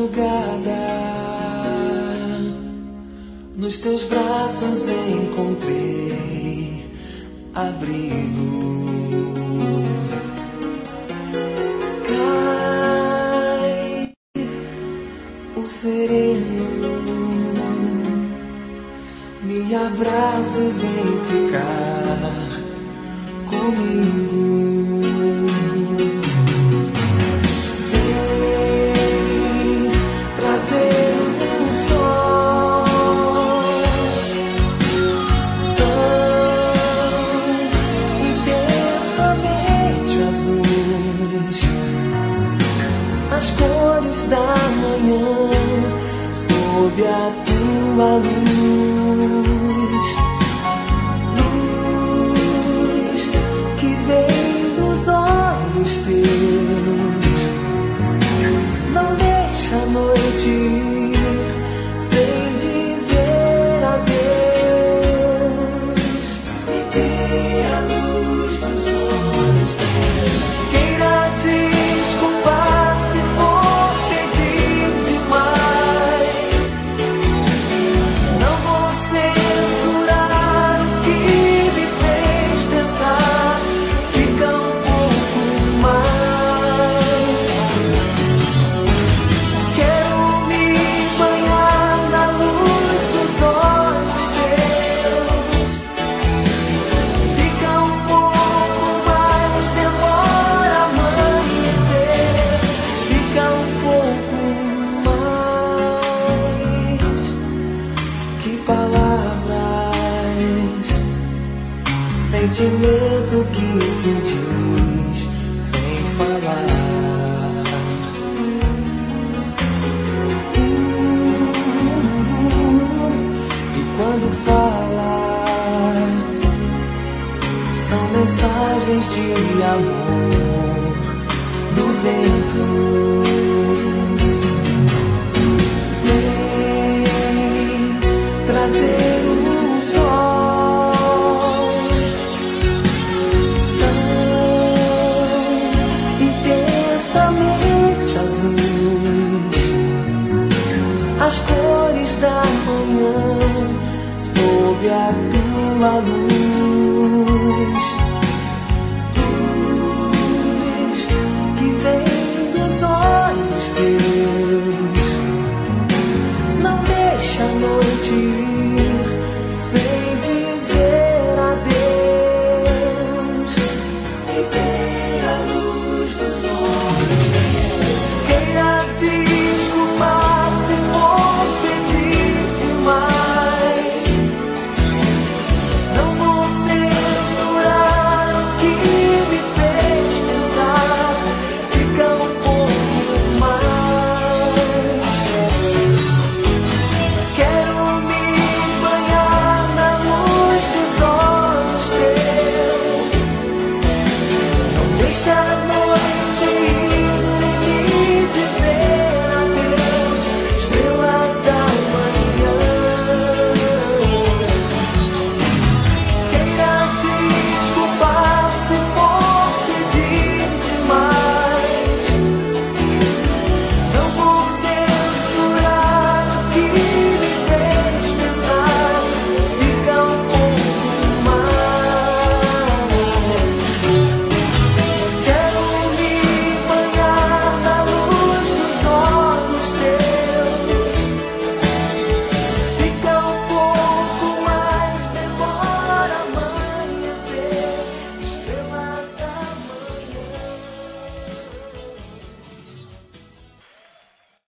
madrugada, nos teus braços encontrei abrigo. Cai o sereno, me abraça e vem ficar comigo. Vem trazer um sol, são intensamente azuis, as cores da manhã sob a tua luz, luz que vem dos olhos teus. Não deixa a noite ir sem dizer adeus. Me dê a luz dos olhos teus. Queira desculpar se for pedir demais. Não vou censurar o que me fez pensar. Fica um pouco mais. Quero me banhar na luz dos olhos teus. Fica um pouco mais, demora a amanhecer. Fica um pouco mais. Que palavras, sentimento que se diz sem falar. E quando fala, são mensagens de amor do vento. Vem trazer um sol, são intensamente azuis, as cores da manhã sob a tua luz.